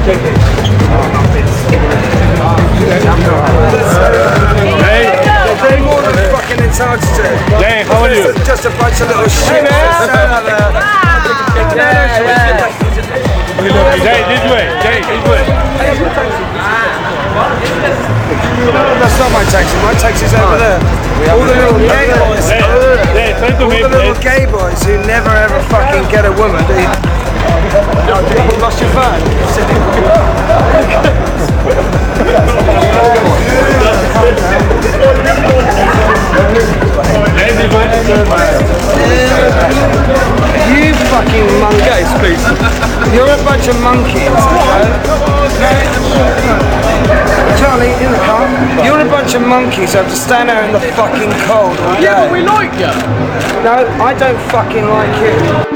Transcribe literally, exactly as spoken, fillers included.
Hey, They're more than fucking entitled to. Jay, how are you? Just a bunch of little shit. Jay, this way. Jay, this way. That's not my taxi. My taxi's over there. All the little gay boys. Hey, Jay, try to All make the little it. gay boys who never ever fucking get a woman. Do you? You lost your phone. You fucking monkeys, please. You're a bunch of monkeys. Charlie, in the car. You're a bunch of monkeys who have to stand out in the fucking cold all day. Yeah, but we like you. No, I don't fucking like you.